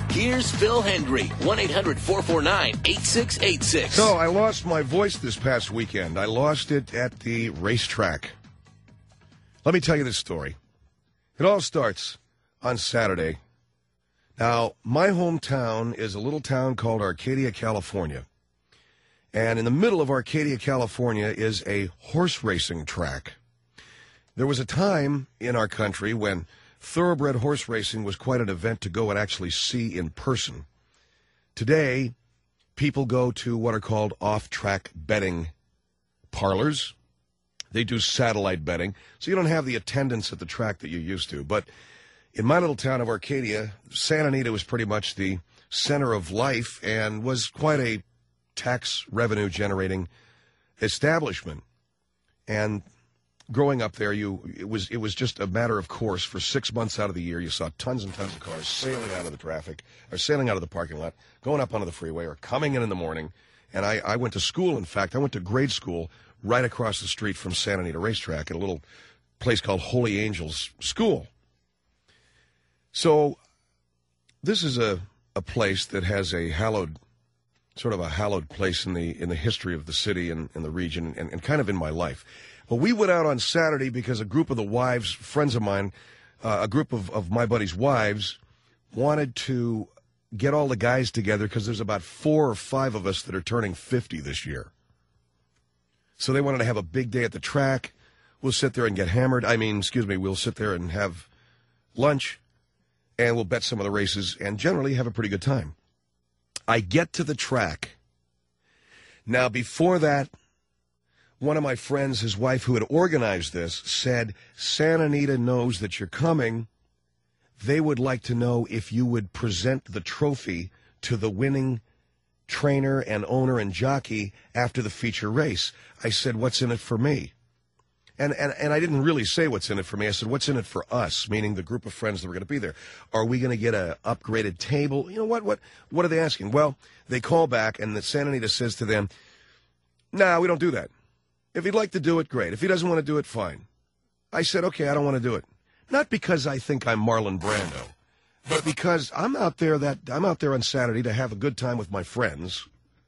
Here's Phil Hendry, 1-800-449-8686. So I lost my voice this past weekend. I lost it at the racetrack. Let me tell you this story. It all starts on Saturday. Now, my hometown is a little town called Arcadia, California. And in the middle of Arcadia, California is a horse racing track. There was a time in our country when thoroughbred horse racing was quite an event to go and actually see in person. Today, people go to what are called off-track betting parlors. They do satellite betting, so you don't have the attendance at the track that you used to. But in my little town of Arcadia, Santa Anita was pretty much the center of life and was quite a tax revenue-generating establishment. And growing up there, it was just a matter of course. For 6 months out of the year, you saw tons and tons of cars sailing out of the traffic, or sailing out of the parking lot, going up onto the freeway, or coming in the morning. And I went to school, in fact. I went to grade school right across the street from Santa Anita Racetrack at a little place called Holy Angels School. So this is a place that has a hallowed place in the history of the city and the region and kind of in my life. Well, we went out on Saturday because a group of the wives, friends of mine, a group of my buddies' wives, wanted to get all the guys together because there's about 4 or 5 of us that are turning 50 this year. So they wanted to have a big day at the track. We'll sit there and get hammered. We'll sit there and have lunch, and we'll bet some of the races and generally have a pretty good time. I get to the track. Now, before that, one of my friends, his wife, who had organized this, said, Santa Anita knows that you're coming. They would like to know if you would present the trophy to the winning trainer and owner and jockey after the feature race. I said, what's in it for me? And I didn't really say what's in it for me. I said, what's in it for us, meaning the group of friends that were going to be there? Are we going to get an upgraded table? You know, what are they asking? Well, they call back, and the Santa Anita says to them, nah, we don't do that. If he'd like to do it, great. If he doesn't want to do it, fine. I said, okay, I don't want to do it. Not because I think I'm Marlon Brando, but because I'm out there on Saturday to have a good time with my friends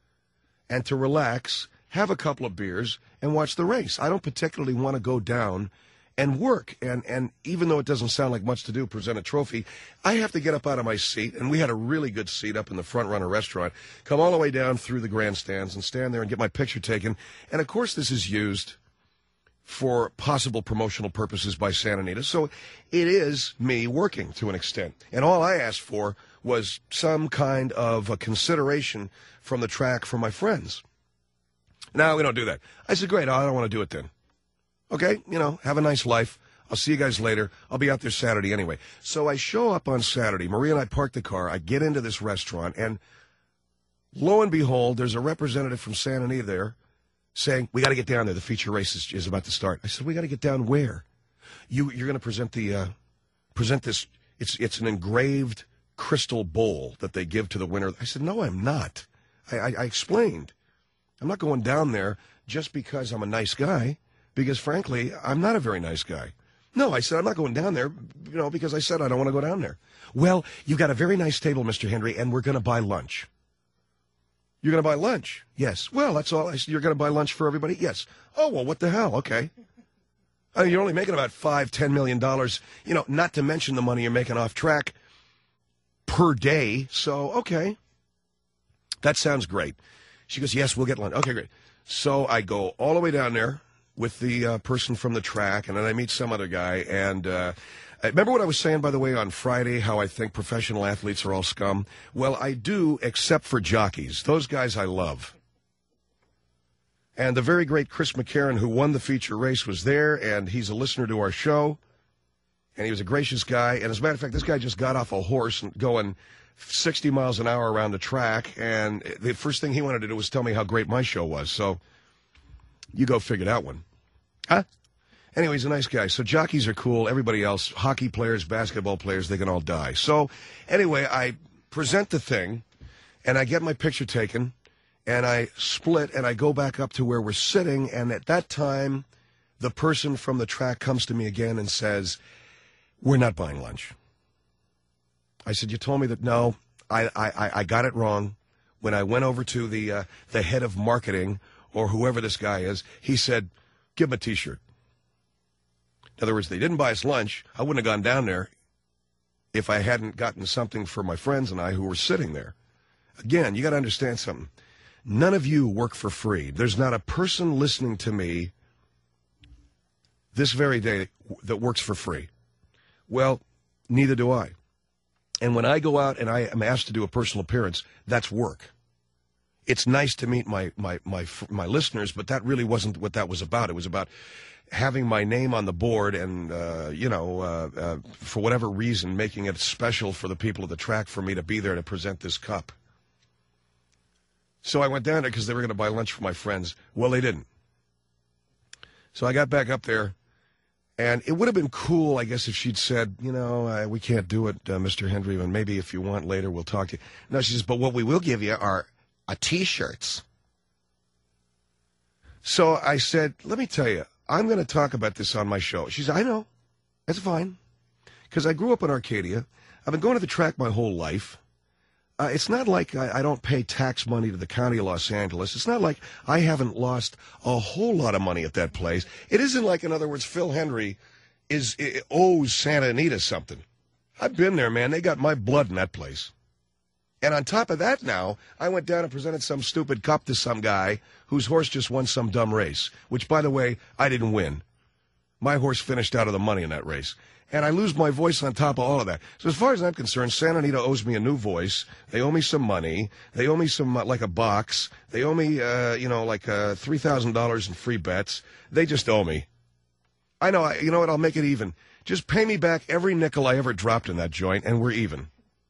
and to relax, have a couple of beers, and watch the race. I don't particularly want to go down and work. And even though it doesn't sound like much to do, present a trophy, I have to get up out of my seat, and we had a really good seat up in the Front Runner restaurant, come all the way down through the grandstands and stand there and get my picture taken. And, of course, this is used for possible promotional purposes by Santa Anita. So it is me working to an extent. And all I asked for was some kind of a consideration from the track for my friends. No, we don't do that. I said, great, I don't want to do it then. Okay, have a nice life. I'll see you guys later. I'll be out there Saturday anyway. So I show up on Saturday. Maria and I park the car. I get into this restaurant, and lo and behold, there's a representative from Santa Anita there saying, we got to get down there. The feature race is about to start. I said, we got to get down where? You're going to present this. It's an engraved crystal bowl that they give to the winner. I said, no, I'm not. I explained. I'm not going down there just because I'm a nice guy. Because, frankly, I'm not a very nice guy. No, I said, I'm not going down there, because I said I don't want to go down there. Well, you got a very nice table, Mr. Henry, and we're going to buy lunch. You're going to buy lunch? Yes. Well, that's all. I said, you're going to buy lunch for everybody? Yes. Oh, well, what the hell? Okay. I mean, you're only making about $5-10 million, not to mention the money you're making off track per day. So, okay. That sounds great. She goes, yes, we'll get lunch. Okay, great. So I go all the way down there with the person from the track, and then I meet some other guy. And remember what I was saying, by the way, on Friday, how I think professional athletes are all scum? Well, I do, except for jockeys. Those guys I love. And the very great Chris McCarron, who won the feature race, was there, and he's a listener to our show. And he was a gracious guy. And as a matter of fact, this guy just got off a horse and going 60 miles an hour around the track, and the first thing he wanted to do was tell me how great my show was. So you go figure that one. Huh? Anyway, he's a nice guy. So jockeys are cool. Everybody else, hockey players, basketball players, they can all die. So anyway, I present the thing, and I get my picture taken, and I split, and I go back up to where we're sitting, and at that time, the person from the track comes to me again and says, we're not buying lunch. I said, you told me that? No, I got it wrong. When I went over to the head of marketing, or whoever this guy is, he said, give him a T-shirt. In other words, they didn't buy us lunch. I wouldn't have gone down there if I hadn't gotten something for my friends and I who were sitting there. Again, you got to understand something. None of you work for free. There's not a person listening to me this very day that works for free. Well, neither do I. And when I go out and I am asked to do a personal appearance, that's work. It's nice to meet my listeners, but that really wasn't what that was about. It was about having my name on the board and, for whatever reason, making it special for the people of the track for me to be there to present this cup. So I went down there because they were going to buy lunch for my friends. Well, they didn't. So I got back up there, and it would have been cool, I guess, if she'd said, we can't do it, Mr. Hendry, and maybe if you want later, we'll talk to you. No, she says, but what we will give you are T-shirts. So I said, let me tell you, I'm going to talk about this on my show. She said, I know. That's fine. Because I grew up in Arcadia. I've been going to the track my whole life. It's not like I don't pay tax money to the county of Los Angeles. It's not like I haven't lost a whole lot of money at that place. It isn't like, in other words, Phil Hendry owes Santa Anita something. I've been there, man. They got my blood in that place. And on top of that now, I went down and presented some stupid cup to some guy whose horse just won some dumb race, which, by the way, I didn't win. My horse finished out of the money in that race. And I lose my voice on top of all of that. So as far as I'm concerned, Santa Anita owes me a new voice. They owe me some money. They owe me some, like a box. They owe me, $3,000 in free bets. They just owe me. I know, you know what, I'll make it even. Just pay me back every nickel I ever dropped in that joint, and we're even.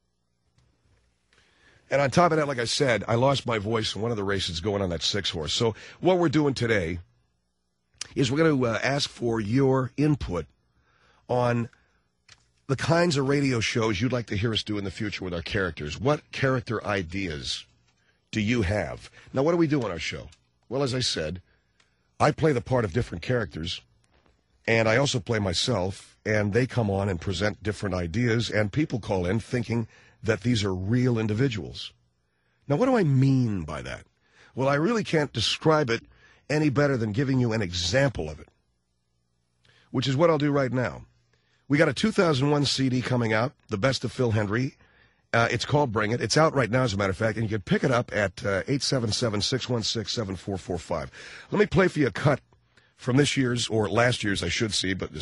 And on top of that, like I said, I lost my voice in one of the races going on that 6-horse. So what we're doing today is we're going to ask for your input on the kinds of radio shows you'd like to hear us do in the future with our characters. What character ideas do you have? Now, what do we do on our show? Well, as I said, I play the part of different characters, and I also play myself, and they come on and present different ideas, and people call in thinking that these are real individuals. Now, what do I mean by that? Well, I really can't describe it any better than giving you an example of it, which is what I'll do right now. We got a 2001 CD coming out, The Best of Phil Hendry. It's called Bring It. It's out right now, as a matter of fact, and you can pick it up at 877-616-7445. Let me play for you a cut from this year's, or last year's, I should say, but the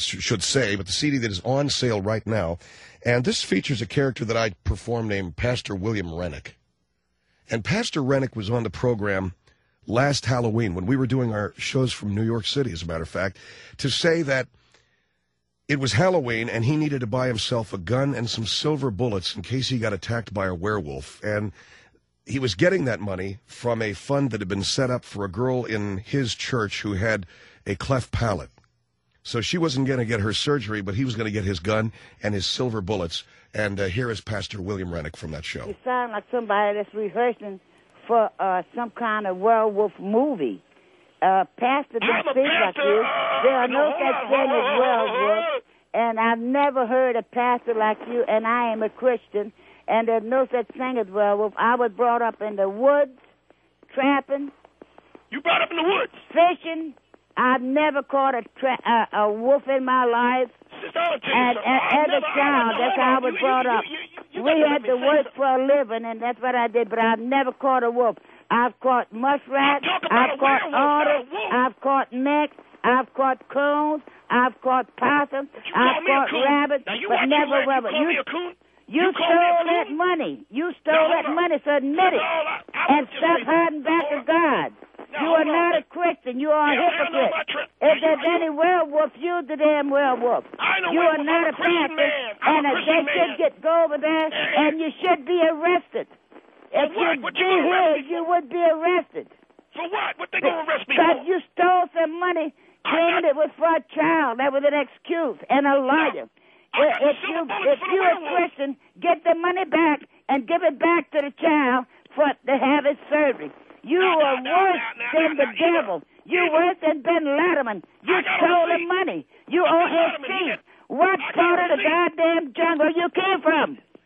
CD that is on sale right now. And this features a character that I performed named Pastor William Rennick. And Pastor Rennick was on the program last Halloween when we were doing our shows from New York City, as a matter of fact, to say that it was Halloween and he needed to buy himself a gun and some silver bullets in case he got attacked by a werewolf. And he was getting that money from a fund that had been set up for a girl in his church who had a cleft palate. So she wasn't going to get her surgery, but he was going to get his gun and his silver bullets. And here is Pastor William Rennick from that show. You sound like somebody that's rehearsing for some kind of werewolf movie. Pastor don't speak like you. There are no such thing as werewolves. And I've never heard a pastor like you, and I am a Christian, and there's no such thing as werewolf. I was brought up in the woods, trapping. You brought up in the woods? Fishing. I've never caught a wolf in my life. And as a child, that's how I was brought up. We had to work for a living, and that's what I did, but I've never caught a wolf. I've caught muskrats, I've caught otters, I've caught necks, I've caught coons, I've caught possums, I've caught rabbits, but never werewolf. You stole that money. You stole that money, so admit it. And stop hiding back of God. You are not a Christian. You are a hypocrite. If there's any werewolf, you're the damn werewolf. You are not a pastor, and they should go over there, and you should be arrested. If you'd be here, you would be arrested. For what? What they going to arrest me for? Because you stole some money, claiming it was for a child. That was an excuse and a liar. If you're a Christian, get the money back and give it back to the child to have his surgery. You are worse than the devil. You're worse than Ben Letterman. You stole the money. You owe his feet. What part of the goddamn jungle you came from?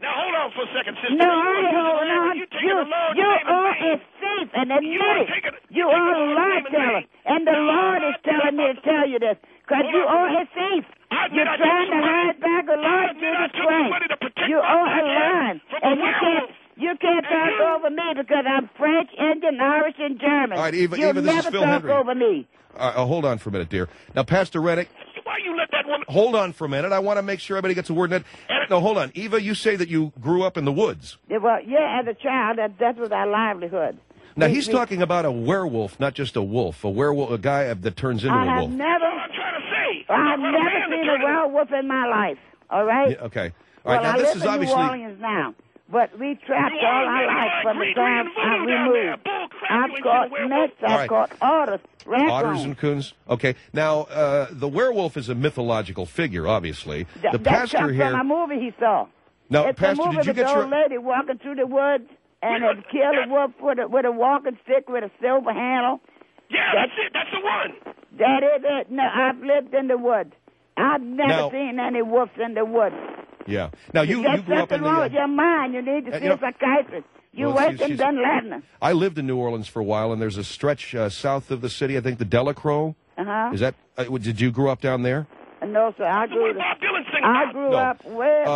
Now, hold on for a second, sister. No, I ain't holding on. You are a thief and admit it. You are a lie teller. And the Lord is telling me to tell you this. Because you are a thief. You're trying to hide back the Lord Jesus Christ. You are a lie. And you can't talk over me because I'm French, Indian, Irish, and German. All right, Eva, You'll this never is Phil talk Hendry. over me. Hold on for a minute, dear. Now, Pastor Reddick. Why you let that woman... Hold on for a minute. I want to make sure everybody gets a word in it. No, hold on. Eva, you say that you grew up in the woods. Yeah, well, yeah, as a child, that was our livelihood. Now, he's talking about a werewolf, not just a wolf. A werewolf, a guy that turns into a wolf. I'm trying to say. I've never seen a werewolf in my life, all right? Yeah, okay. All right, well, now, this is I live in obviously... New Orleans now. But we trapped all our life from the time we moved. I've caught snakes, I've caught otters, raccoons. Otters and coons. Okay. Now, the werewolf is a mythological figure, obviously. The that pastor comes here. from a movie he saw. Now, it's Pastor, a movie did you with get the your? old lady walking through the woods and had killed a wolf with a walking stick with a silver handle. Yeah, that's it. That's the one. That is it. No, I've lived in the woods. I've never seen any wolves in the woods. Yeah. Now, you grew up in the... There's something wrong with your mind. You need to see a psychiatrist. You work in Dunlatin. I lived in New Orleans for a while, and there's a stretch south of the city, I think the Delacroix. Uh-huh. Is that... did you grow up down there? No, sir. I grew up where,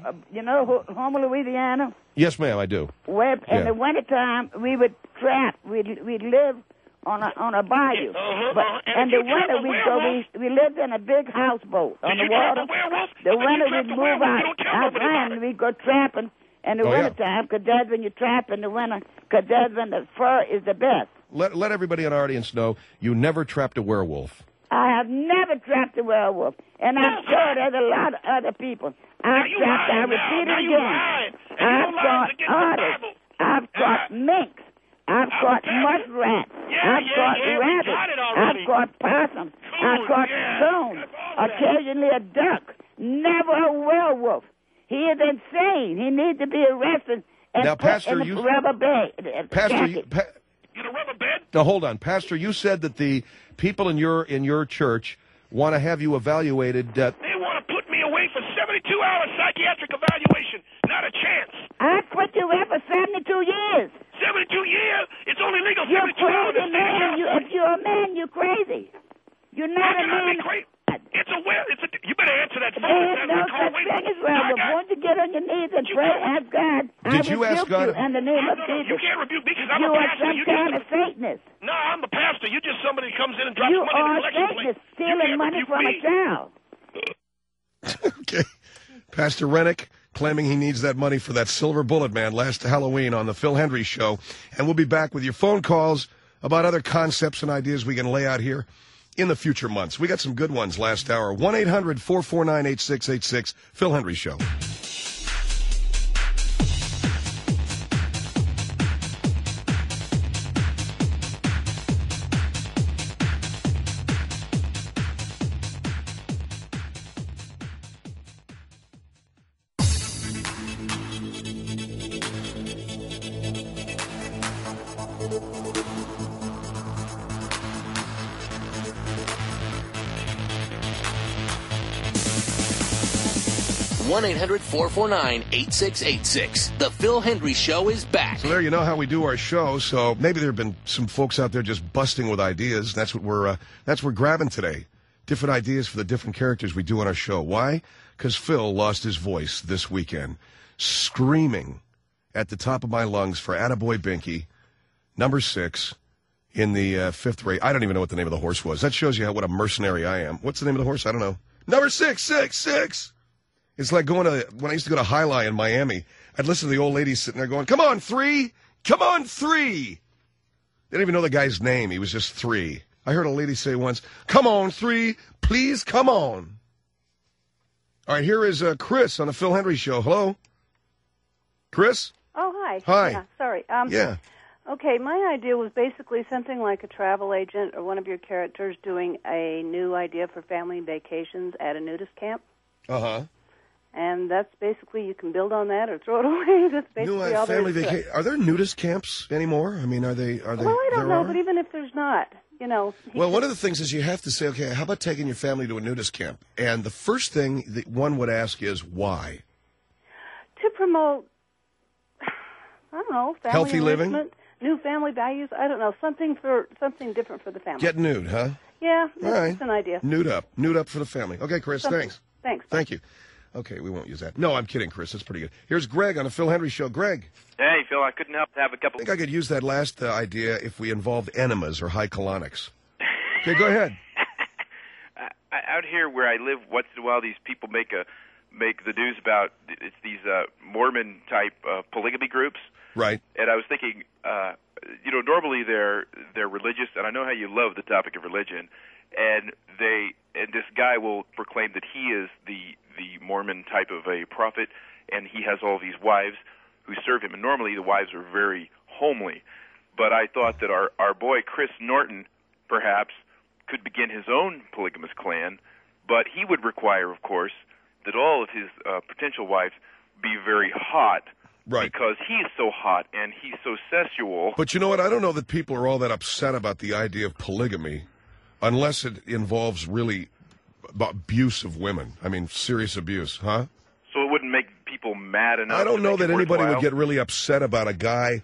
Homer, Louisiana. Yes, ma'am, I do. Where in the wintertime, we would trap. We'd live on a bayou. And the winter we lived in a big houseboat on the water. The winter we'd move out and we'd go trapping in the wintertime because that's when you trap in the winter because that's when the fur is the best. Let everybody in our audience know you never trapped a werewolf. I have never trapped a werewolf, and I'm sure there's a lot of other people. I repeat it again. I've caught otters. I've caught minks. I've caught muskrats. I've caught rabbits. I've caught possums. I've caught coons. Occasionally a duck. Never a werewolf. He is insane. He needs to be arrested and now, put Pastor, in a rubber bed. Pastor, in a rubber bed? Now, hold on. Pastor, you said that the people in your church want to have you evaluated. They want to put me away for 72-hour psychiatric evaluation. Not a chance. I put you away for 72 years. 72 years? It's only legal 72 you're hours. Crazy, man. If you're a man, you're crazy. You're not a man. You better answer that phone. There's no such thing as werewolf. Won't you get on your knees and pray, ask God? Did you ask God? In the name of Jesus. You can't rebuke me because I'm a pastor. pastor. You are some kind of Satanist. No, I'm the pastor. You're just somebody who comes in and drops money in the collection plate. You are Satanist, stealing money from a child. Okay. Pastor Rennick claiming he needs that money for that silver bullet man last Halloween on the Phil Hendry Show. And we'll be back with your phone calls about other concepts and ideas we can lay out here in the future months. We got some good ones last hour. 1-800-449-8686, Phil Hendry Show. One 1-800-449-8686. The Phil Hendry Show is back. So there you know how we do our show. So maybe there have been some folks out there just busting with ideas. That's what we're grabbing today. Different ideas for the different characters we do on our show. Why? Because Phil lost his voice this weekend, screaming at the top of my lungs for Attaboy Binky, number 6 in the 5th grade. I don't even know what the name of the horse was. That shows you what a mercenary I am. What's the name of the horse? I don't know. Number 6, 6, 6. It's like when I used to go to High Lie in Miami, I'd listen to the old ladies sitting there going, come on, 3, come on, 3. They didn't even know the guy's name. He was just 3. I heard a lady say once, come on, 3, please come on. All right, here is Chris on the Phil Hendry Show. Hello? Chris? Oh, hi. Hi. Yeah, sorry. Yeah. Okay, my idea was basically something like a travel agent or one of your characters doing a new idea for family vacations at a nudist camp. Uh-huh. And that's basically, you can build on that or throw it away. That's basically all there is to it. Are there nudist camps anymore? I mean, are they? Well, I don't know, but even if there's not, you know. Well, one of the things is you have to say, okay, how about taking your family to a nudist camp? And the first thing that one would ask is, why? To promote, I don't know, family healthy living, new family values. I don't know, something different for the family. Get nude, huh? Yeah, all right. That's an idea. Nude up for the family. Okay, Chris, thanks. Thank you. Okay, we won't use that. No, I'm kidding, Chris. That's pretty good. Here's Greg on the Phil Hendry Show. Greg. Hey, Phil, I couldn't help to have a couple. I think I could use that last idea if we involved enemas or high colonics. Okay, go ahead. Out here where I live, once in a while, these people make the news about it's these Mormon type polygamy groups. Right. And I was thinking, normally they're religious, and I know how you love the topic of religion, and this guy will proclaim that he is the Mormon type of a prophet, and he has all these wives who serve him, and normally the wives are very homely. But I thought that our boy Chris Norton perhaps could begin his own polygamous clan, but he would require, of course, that all of his potential wives be very hot, right? Because he's so hot and he's so sensual. But you know what? I don't know that people are all that upset about the idea of polygamy unless it involves really abuse of women. I mean, serious abuse, huh? So it wouldn't make people mad enough. I don't know that anybody would get really upset about a guy.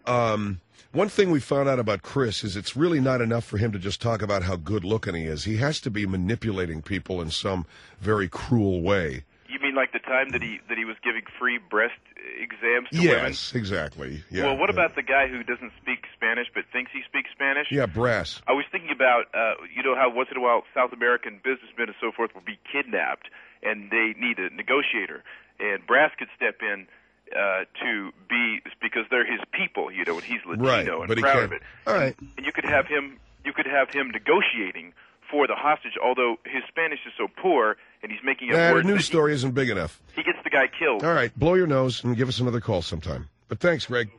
One thing we found out about Chris is it's really not enough for him to just talk about how good-looking he is. He has to be manipulating people in some very cruel way. You mean like the time that he was giving free breast exams to women? Yes, exactly. Yeah. Well, what about the guy who doesn't speak Spanish but thinks he speaks Spanish? Yeah, Brass. I was thinking about, how once in a while South American businessmen and so forth will be kidnapped, and they need a negotiator. And Brass could step in because they're his people, and he's Latino and proud of it. All right. And you could have him negotiating for the hostage, although his Spanish is so poor and he's making up words. The news story isn't big enough. He gets the guy killed. All right, blow your nose and give us another call sometime. But thanks, Greg.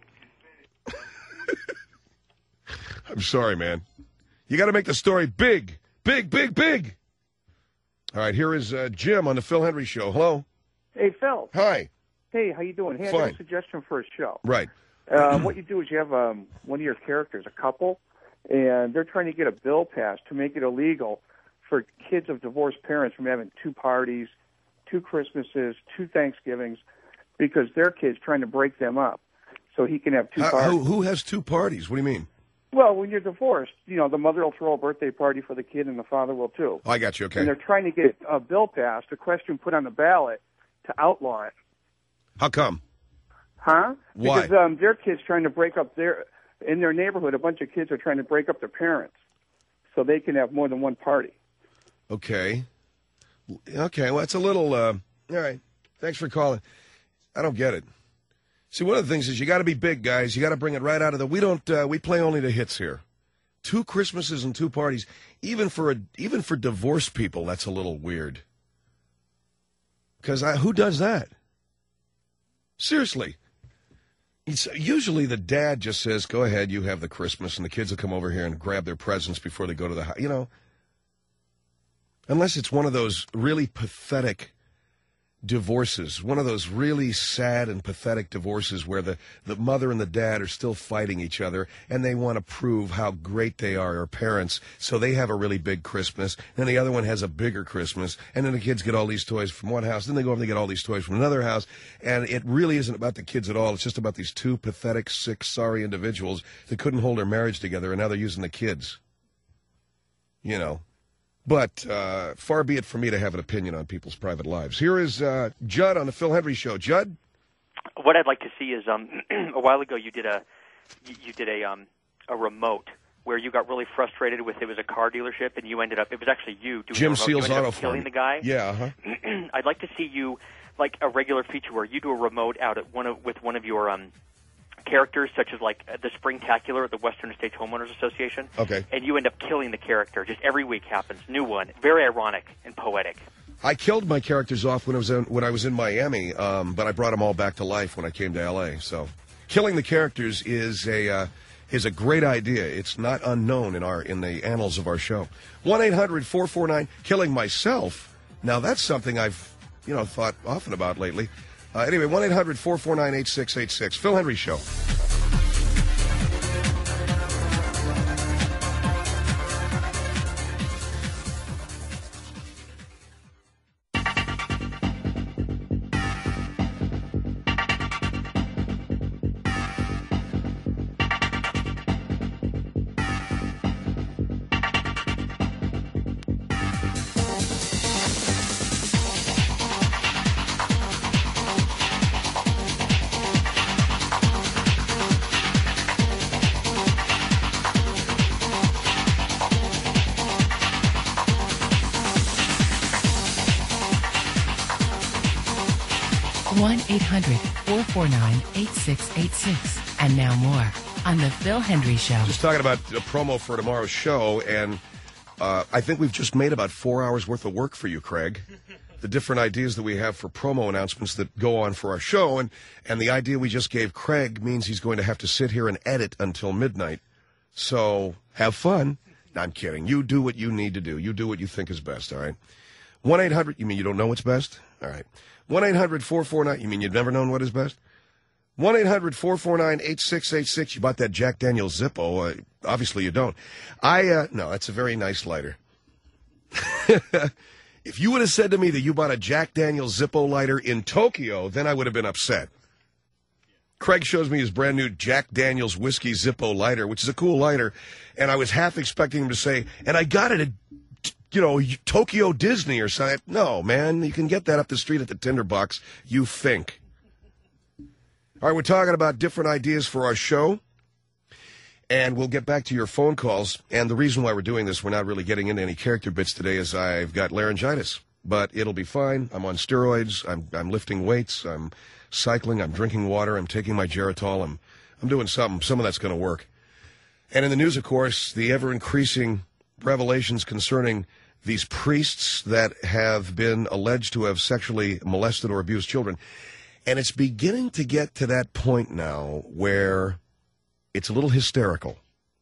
I'm sorry, man. You got to make the story big, big, big, big. All right, here is Jim on the Phil Hendry Show. Hello. Hey, Phil. Hi. Hey, how you doing? Hey, I got a suggestion for a show. Right. What you do is you have one of your characters, a couple, and they're trying to get a bill passed to make it illegal for kids of divorced parents from having 2 parties, 2 Christmases, 2 Thanksgivings, because their kid's trying to break them up so he can have 2 parties. Who has 2 parties? What do you mean? Well, when you're divorced, the mother will throw a birthday party for the kid and the father will too. I got you, okay. And they're trying to get a bill passed, a question put on the ballot to outlaw it. How come? Huh? Why? Because their kids trying to break up in their neighborhood, a bunch of kids are trying to break up their parents so they can have more than 1 party. Okay. Okay, well, it's a little, all right. Thanks for calling. I don't get it. See, one of the things is you got to be big, guys. You got to bring it right out of we play only the hits here. 2 Christmases and 2 parties. Even for divorced people, that's a little weird. Because who does that? Seriously. Usually the dad just says, go ahead, you have the Christmas, and the kids will come over here and grab their presents before they go to the house. Unless it's one of those really pathetic divorces, one of those really sad and pathetic divorces where the mother and the dad are still fighting each other and they want to prove how great they are parents, so they have a really big Christmas, then the other one has a bigger Christmas, and then the kids get all these toys from one house, then they go over and they get all these toys from another house, and it really isn't about the kids at all. It's just about these 2 pathetic, sick, sorry individuals that couldn't hold their marriage together, and now they're using the kids. But far be it for me to have an opinion on people's private lives. Here is Judd on the Phil Hendry Show. Judd? What I'd like to see is a while ago you did a remote where you got really frustrated with it was a car dealership and you ended up it was actually you doing Jim a remote. Seals you ended Auto up killing the guy. Yeah, I'd like to see you like a regular feature where you do a remote out at with one of your characters, such as like the Springtacular at the Western States Homeowners Association. Okay. And you end up killing the character. Just every week happens. New one. Very ironic and poetic. I killed my characters off when I was in Miami, but I brought them all back to life when I came to L.A. So killing the characters is a great idea. It's not unknown in the annals of our show. 1-800-449 killing myself. Now that's something I've thought often about lately. Anyway, 1-800-449-8686. Phil Hendry Show. 1-800-449-8686. And now more on The Phil Hendrie Show. Just talking about a promo for tomorrow's show, and I think we've just made about 4 hours worth of work for you, Craig. The different ideas that we have for promo announcements that go on for our show, and the idea we just gave Craig means he's going to have to sit here and edit until midnight. So have fun. No, I'm kidding. You do what you need to do. You do what you think is best, all right? 1-800, you mean you don't know what's best? All right. 1-800-449, you mean you've never known what is best? 1-800-449-8686. You bought that Jack Daniel's Zippo. Obviously you don't. No, that's a very nice lighter. If you would have said to me that you bought a Jack Daniel's Zippo lighter in Tokyo, then I would have been upset. Craig shows me his brand new Jack Daniel's Whiskey Zippo lighter, which is a cool lighter, and I was half expecting him to say, and I got it at, Tokyo Disney or something. No, man, you can get that up the street at the Tinderbox, you think. All right, we're talking about different ideas for our show, and we'll get back to your phone calls. And the reason why we're doing this, we're not really getting into any character bits today, is I've got laryngitis. But it'll be fine. I'm on steroids. I'm lifting weights. I'm cycling. I'm drinking water. I'm taking my Geritol. I'm doing something. Some of that's going to work. And in the news, of course, the ever-increasing revelations concerning these priests that have been alleged to have sexually molested or abused children. And it's beginning to get to that point now where it's a little hysterical.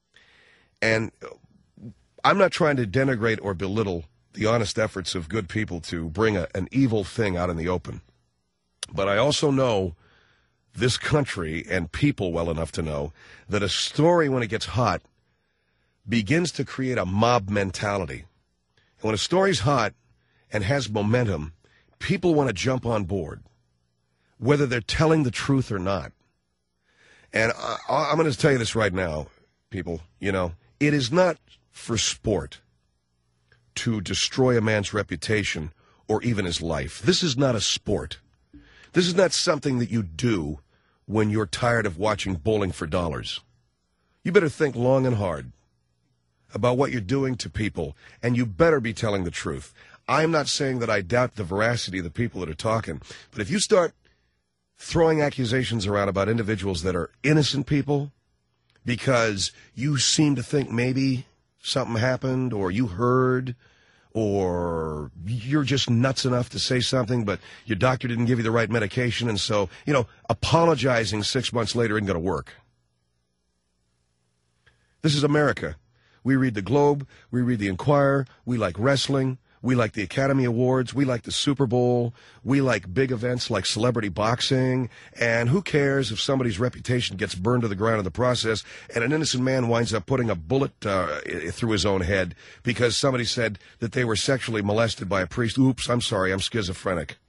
And I'm not trying to denigrate or belittle the honest efforts of good people to bring an evil thing out in the open. But I also know this country and people well enough to know that a story, when it gets hot, begins to create a mob mentality. And when a story's hot and has momentum, people want to jump on board, whether they're telling the truth or not. And I'm going to tell you this right now, people. It is not for sport to destroy a man's reputation or even his life. This is not a sport. This is not something that you do when you're tired of watching Bowling for Dollars. You better think long and hard about what you're doing to people, and you better be telling the truth. I'm not saying that I doubt the veracity of the people that are talking, but if you start throwing accusations around about individuals that are innocent people because you seem to think maybe something happened or you heard or you're just nuts enough to say something, but your doctor didn't give you the right medication, and so, apologizing 6 months later isn't going to work. This is America. We read the Globe, we read the Inquirer, we like wrestling, we like the Academy Awards, we like the Super Bowl, we like big events like celebrity boxing, and who cares if somebody's reputation gets burned to the ground in the process and an innocent man winds up putting a bullet through his own head because somebody said that they were sexually molested by a priest. Oops, I'm sorry, I'm schizophrenic.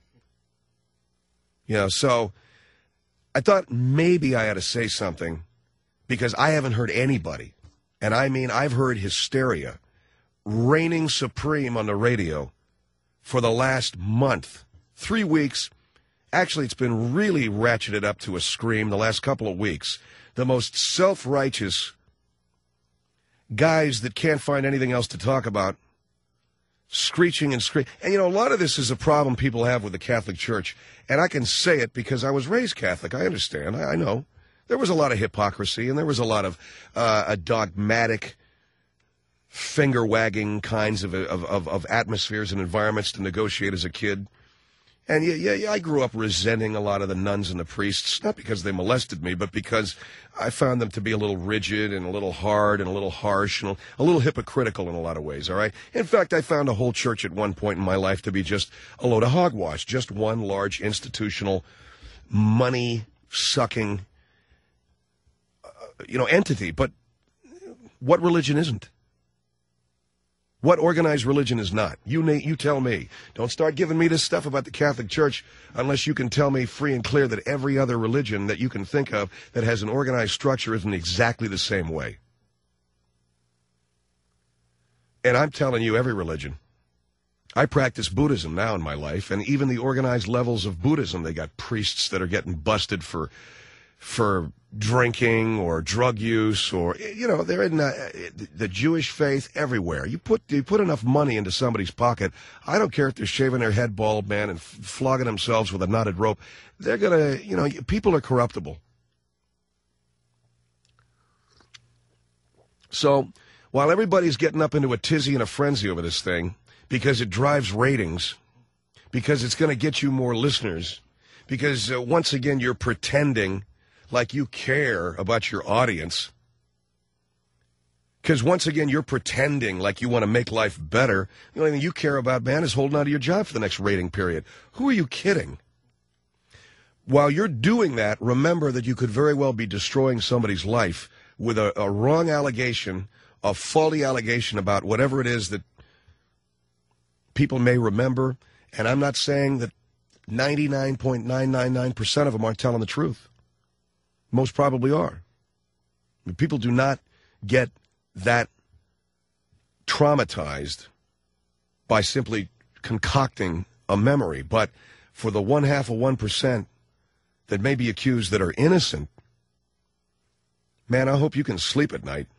So I thought maybe I had to say something because I haven't heard anybody, and I mean I've heard hysteria reigning supreme on the radio for the last month, 3 weeks. Actually, it's been really ratcheted up to a scream the last couple of weeks. The most self-righteous guys that can't find anything else to talk about, screeching and screaming. And, a lot of this is a problem people have with the Catholic Church. And I can say it because I was raised Catholic. I understand. I know. There was a lot of hypocrisy, and there was a lot of dogmatic, finger-wagging kinds of atmospheres and environments to negotiate as a kid. And yeah, I grew up resenting a lot of the nuns and the priests, not because they molested me, but because I found them to be a little rigid and a little hard and a little harsh and a little hypocritical in a lot of ways, all right? In fact, I found a whole church at one point in my life to be just a load of hogwash, just one large institutional, money-sucking, entity. But what religion isn't? What organized religion is not? You tell me. Don't start giving me this stuff about the Catholic Church unless you can tell me free and clear that every other religion that you can think of that has an organized structure isn't exactly the same way. And I'm telling you, every religion. I practice Buddhism now in my life, and even the organized levels of Buddhism, they got priests that are getting busted for for drinking or drug use, or, you know, they're in the Jewish faith everywhere. You put enough money into somebody's pocket, I don't care if they're shaving their head bald, man, and flogging themselves with a knotted rope. They're going to, you know, people are corruptible. So while everybody's getting up into a tizzy and a frenzy over this thing, because it drives ratings, because it's going to get you more listeners, because once again you're pretending like you care about your audience, because once again you're pretending like you want to make life better. The only thing you care about, man, is holding on to your job for the next rating period. Who are you kidding? While you're doing that, remember that you could very well be destroying somebody's life with a wrong allegation, a faulty allegation about whatever it is that people may remember. And I'm not saying that 99.999% of them aren't telling the truth. Most probably are. People do not get that traumatized by simply concocting a memory. But for the 0.5% that may be accused that are innocent, man, I hope you can sleep at night.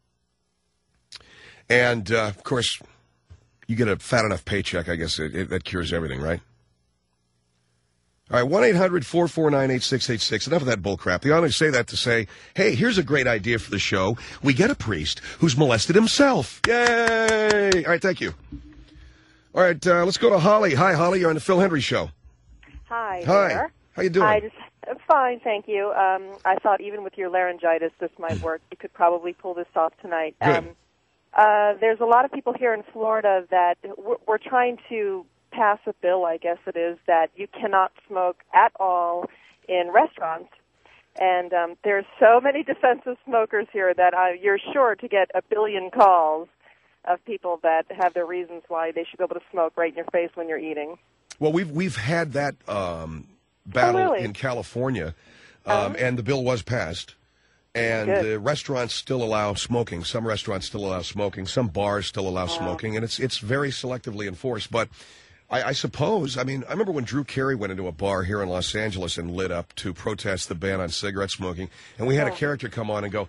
And, of course, you get a fat enough paycheck, I guess that cures everything, right? All right, 1-800-449-8686. Enough of that bullcrap. They only say that to say, hey, here's a great idea for the show. We get a priest who's molested himself. Yay! All right, thank you. All right, let's go to Holly. Hi, Holly. You're on the Phil Hendry Show. Hi. Hi. There. How you doing? Fine, thank you. I thought even with your laryngitis, this might work. You could probably pull this off tonight. Good. There's a lot of people here in Florida that we're trying to pass a bill, I guess it is, that you cannot smoke at all in restaurants. And there's so many defensive smokers here that you're sure to get a billion calls of people that have their reasons why they should be able to smoke right in your face when you're eating. Well, we've had that battle in California, and the bill was passed. And the restaurants still allow smoking. Some restaurants still allow smoking. Some bars still allow smoking, and it's very selectively enforced. But I suppose, I mean, I remember when Drew Carey went into a bar here in Los Angeles and lit up to protest the ban on cigarette smoking, and we had a character come on and go,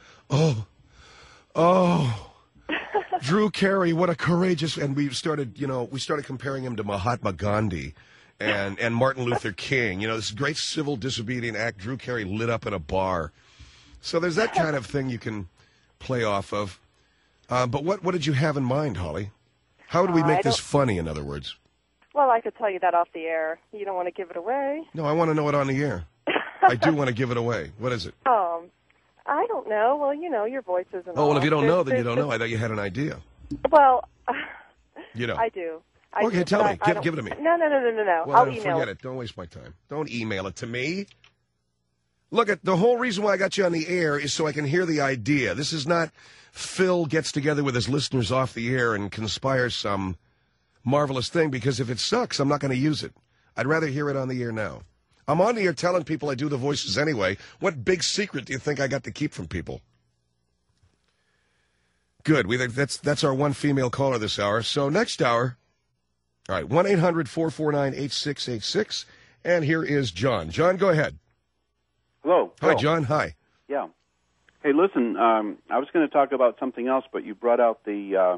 oh, Drew Carey, what a courageous, and we started comparing him to Mahatma Gandhi and Martin Luther King. You know, this great civil disobedient act, Drew Carey lit up in a bar. So there's that kind of thing you can play off of. But what did you have in mind, Holly? How do we make this funny, in other words? Well, I could tell you that off the air. You don't want to give it away? No, I want to know it on the air. I do want to give it away. What is it? I don't know. Well, you know, your voice isn't. Oh, well, if you don't know, then you don't know. I thought you had an idea. Well, you know. I do. Okay, tell me. Give it to me. No. Well, I'll email forget it. Don't waste my time. Don't email it to me. Look, the whole reason why I got you on the air is so I can hear the idea. This is not Phil gets together with his listeners off the air and conspires some marvelous thing, because if it sucks, I'm not going to use it. I'd rather hear it on the air now. I'm on the air telling people I do the voices anyway. What big secret do you think I got to keep from people? Good. We think that's our one female caller this hour. So next hour, all right, 1-800-449-8686. And here is John. John, go ahead. Hello. Hi, John. Hi. Yeah. Hey, listen, I was going to talk about something else, but you brought out the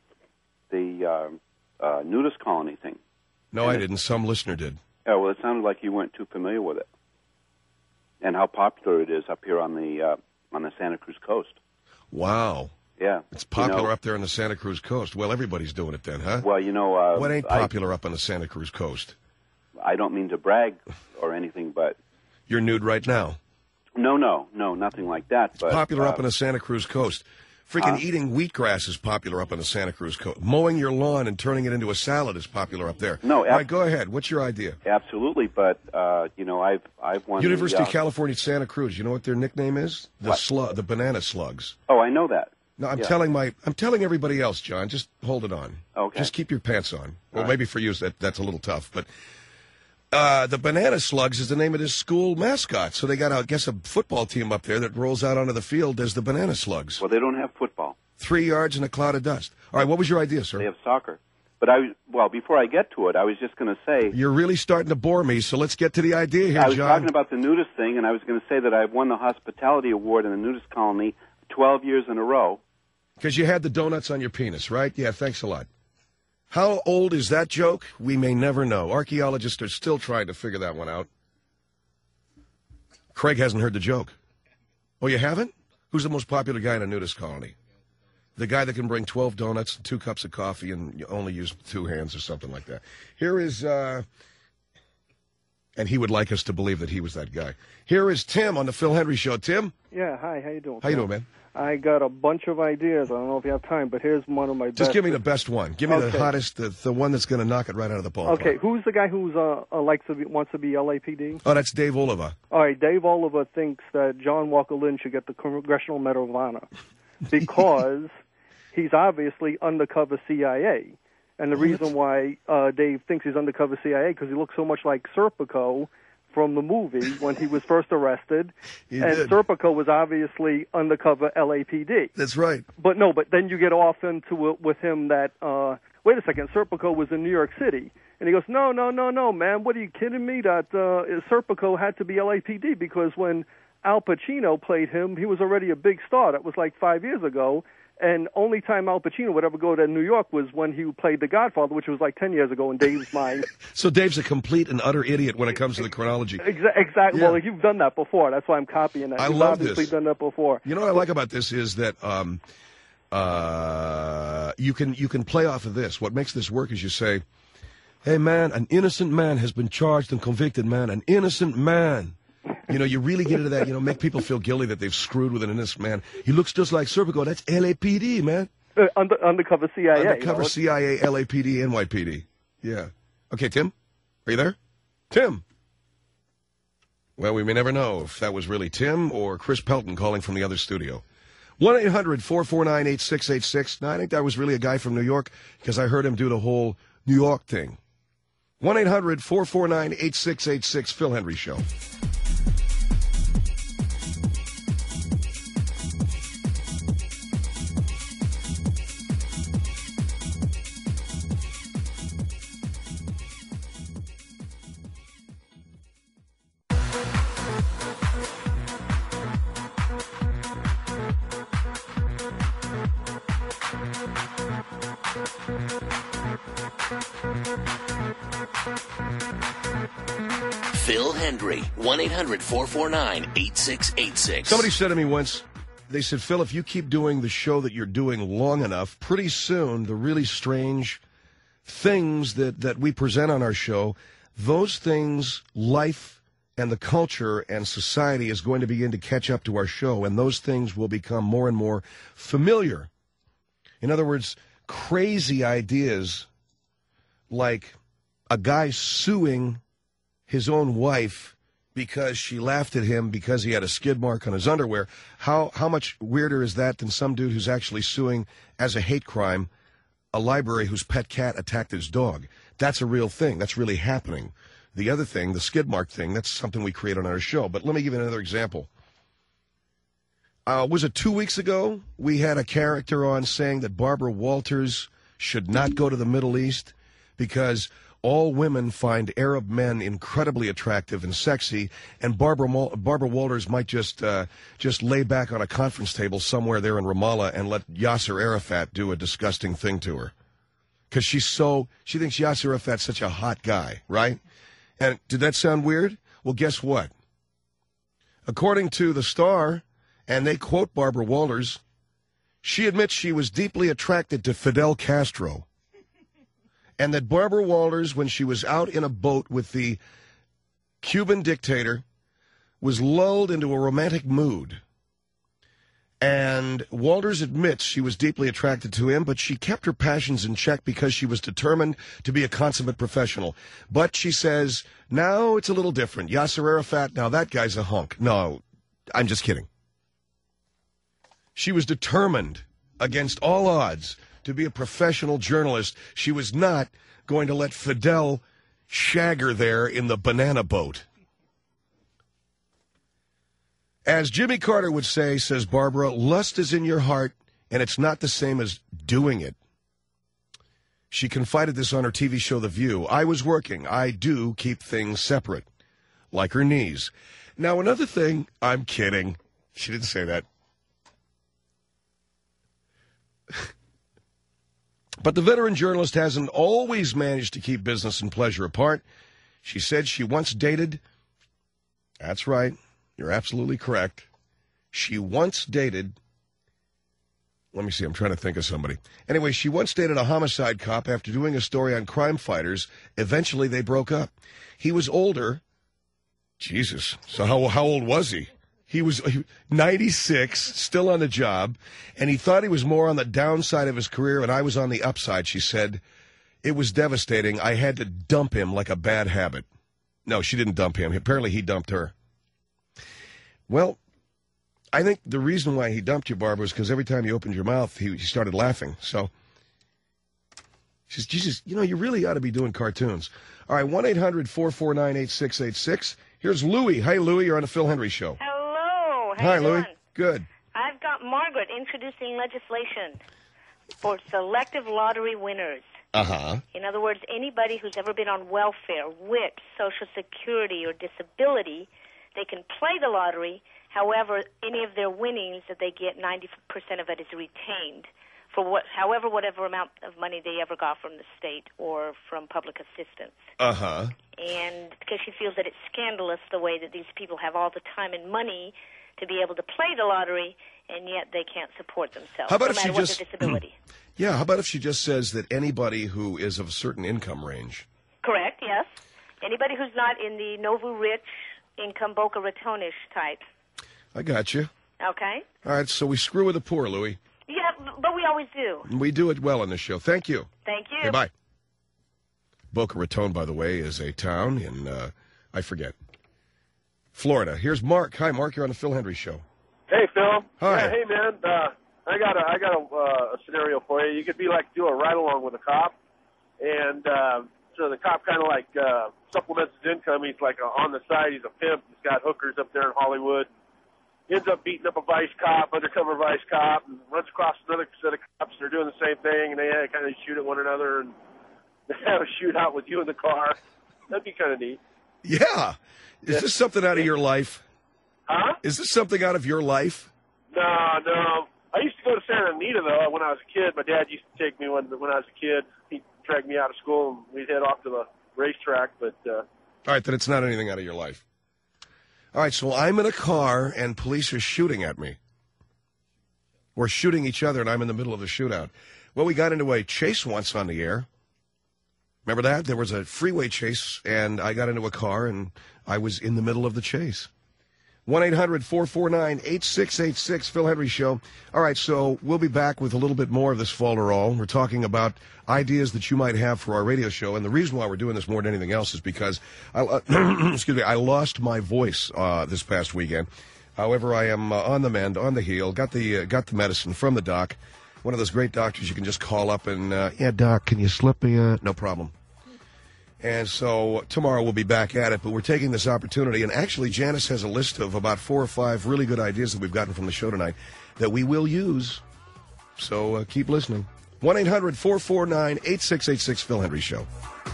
nudist colony thing. No, I didn't. Some listener did. Yeah, well, it sounded like you weren't too familiar with it, and how popular it is up here on the Santa Cruz coast. Wow. Yeah. It's popular up there on the Santa Cruz coast. Well, everybody's doing it then, huh? Well, you know... what ain't popular up on the Santa Cruz coast? I don't mean to brag or anything, but... You're nude right now? No, nothing like that. But, it's popular up on the Santa Cruz coast. Freaking eating wheatgrass is popular up on the Santa Cruz coast. Mowing your lawn and turning it into a salad is popular up there. No, all right, go ahead. What's your idea? Absolutely, but you know, I've won University of California, Santa Cruz. You know what their nickname is? The banana slugs. Oh, I know that. No, I'm telling everybody else, John. Just hold it on. Okay. Just keep your pants on. Well, maybe for you that's a little tough, but the Banana Slugs is the name of this school mascot. So they got, I guess, a football team up there that rolls out onto the field as the Banana Slugs. Well, they don't have football. 3 yards in a cloud of dust. All right, what was your idea, sir? They have soccer. But before I get to it, I was just going to say... You're really starting to bore me, so let's get to the idea here, John. I was talking about the nudist thing, and I was going to say that I've won the hospitality award in the nudist colony 12 years in a row. Because you had the donuts on your penis, right? Yeah, thanks a lot. How old is that joke? We may never know. Archaeologists are still trying to figure that one out. Craig hasn't heard the joke. Oh, you haven't? Who's the most popular guy in a nudist colony? The guy that can bring 12 donuts and 2 cups of coffee and you only use 2 hands or something like that. Here is, and he would like us to believe that he was that guy. Here is Tim on the Phil Hendry Show. Tim? Yeah, hi, how you doing? How you doing, man? I got a bunch of ideas. I don't know if you have time, but here's one of my best. Just give me the best one. Give me the hottest, the one that's going to knock it right out of the ballpark. Okay, who's the guy who's wants to be LAPD? Oh, that's Dave Oliver. All right, Dave Oliver thinks that John Walker Lynch should get the Congressional Medal of Honor because he's obviously undercover CIA. And the reason why Dave thinks he's undercover CIA because he looks so much like Serpico from the movie when he was first arrested. Serpico was obviously undercover LAPD. That's right. But then you get off into it with him that, wait a second, Serpico was in New York City. And he goes, no, man, what are you kidding me? That Serpico had to be LAPD because when Al Pacino played him, he was already a big star. That was like 5 years ago. And only time Al Pacino would ever go to New York was when he played The Godfather, which was like 10 years ago in Dave's mind. So Dave's a complete and utter idiot when it comes to the chronology. Exactly. Yeah. Well, you've done that before. That's why I'm copying that. I You've love obviously this. done that before. You know what I like about this is that you can play off of this. What makes this work is you say, hey, man, an innocent man has been charged and convicted, man. An innocent man. You know, you really get into that, make people feel guilty that they've screwed with an innocent man. He looks just like Serpico. That's LAPD, man. Undercover CIA. Undercover CIA, LAPD, NYPD. Yeah. Okay, Tim? Are you there? Tim? Well, we may never know if that was really Tim or Chris Pelton calling from the other studio. 1-800-449-8686. No, I think that was really a guy from New York because I heard him do the whole New York thing. 1-800-449-8686, Phil Hendry Show. Phil Hendry, 1-800-449-8686. Somebody said to me once, they said, Phil, if you keep doing the show that you're doing long enough, pretty soon the really strange things that we present on our show, those things, life and the culture and society is going to begin to catch up to our show, and those things will become more and more familiar. In other words, crazy ideas like a guy suing his own wife because she laughed at him because he had a skid mark on his underwear. How much weirder is that than some dude who's actually suing as a hate crime a library whose pet cat attacked his dog? That's a real thing. That's really happening. The other thing, the skid mark thing, that's something we create on our show. But let me give you another example. Was it 2 weeks ago? We had a character on saying that Barbara Walters should not go to the Middle East because all women find Arab men incredibly attractive and sexy, and Barbara Walters might just lay back on a conference table somewhere there in Ramallah and let Yasser Arafat do a disgusting thing to her. Because she thinks Yasser Arafat's such a hot guy, right? And did that sound weird? Well, guess what? According to The Star, and they quote Barbara Walters, she admits she was deeply attracted to Fidel Castro. And that Barbara Walters, when she was out in a boat with the Cuban dictator, was lulled into a romantic mood. And Walters admits she was deeply attracted to him, but she kept her passions in check because she was determined to be a consummate professional. But she says, now it's a little different. Yasser Arafat, now that guy's a hunk. No, I'm just kidding. She was determined against all odds to be a professional journalist. She was not going to let Fidel shag her there in the banana boat. As Jimmy Carter would say, says Barbara, lust is in your heart, and it's not the same as doing it. She confided this on her TV show, The View. I was working. I do keep things separate, like her knees. Now, another thing, I'm kidding. She didn't say that. But the veteran journalist hasn't always managed to keep business and pleasure apart. She said she once dated. That's right. You're absolutely correct. She once dated. Let me see. I'm trying to think of somebody. Anyway, she once dated a homicide cop after doing a story on crime fighters. Eventually, they broke up. He was older. Jesus. So how old was he? He was 96, still on the job, and he thought he was more on the downside of his career, and I was on the upside, she said. It was devastating. I had to dump him like a bad habit. No, she didn't dump him. Apparently, he dumped her. Well, I think the reason why he dumped you, Barbara, was because every time you opened your mouth, he started laughing. So, she says, Jesus, you really ought to be doing cartoons. All right, 1-800-449-8686. Here's Louie. Hi, Louie. You're on the Phil Henry Show. Hello. Hi, Louie. Good. I've got Margaret introducing legislation for selective lottery winners. Uh-huh. In other words, anybody who's ever been on welfare, WIP, Social Security, or disability, they can play the lottery. However, any of their winnings that they get, 90% of it is retained for whatever amount of money they ever got from the state or from public assistance. Uh-huh. And because she feels that it's scandalous the way that these people have all the time and money to be able to play the lottery, and yet they can't support themselves, how about no if matter she what just, their disability. Yeah, how about if she just says that anybody who is of a certain income range? Correct, yes. Anybody who's not in the Novu Rich income Boca Raton-ish type. I got you. Okay. All right, so we screw with the poor, Louie. Yeah, but we always do. We do it well on this show. Thank you. Thank you. Okay, bye. Boca Raton, by the way, is a town in, I forget, Florida. Here's Mark. Hi, Mark. You're on the Phil Henry Show. Hey, Phil. Hi. Yeah, hey, man. I got a scenario for you. You could do a ride-along with a cop, and so the cop kind of supplements his income. He's on the side. He's a pimp. He's got hookers up there in Hollywood. He ends up beating up a vice cop, undercover vice cop, and runs across another set of cops. They're doing the same thing, and they kind of shoot at one another, and they have a shootout with you in the car. That'd be kind of neat. Yeah. Is this something out of your life? Huh? Is this something out of your life? No. I used to go to Santa Anita, though, when I was a kid. My dad used to take me when I was a kid. He'd drag me out of school, and we'd head off to the racetrack. But all right, then it's not anything out of your life. All right, so I'm in a car, and police are shooting at me. We're shooting each other, and I'm in the middle of the shootout. Well, we got into a chase once on the air. Remember that? There was a freeway chase, and I got into a car, and I was in the middle of the chase. 1-800-449-8686, Phil Henry Show. All right, so we'll be back with a little bit more of this falderall. We're talking about ideas that you might have for our radio show, and the reason why we're doing this more than anything else is because, I lost my voice this past weekend. However, I am on the mend, on the heel, got the medicine from the doc. One of those great doctors you can just call up and, yeah, doc, can you slip me a... No problem. And so tomorrow we'll be back at it, but we're taking this opportunity. And actually, Janice has a list of about 4 or 5 really good ideas that we've gotten from the show tonight that we will use. So keep listening. 1-800-449-8686, Phil Henry Show.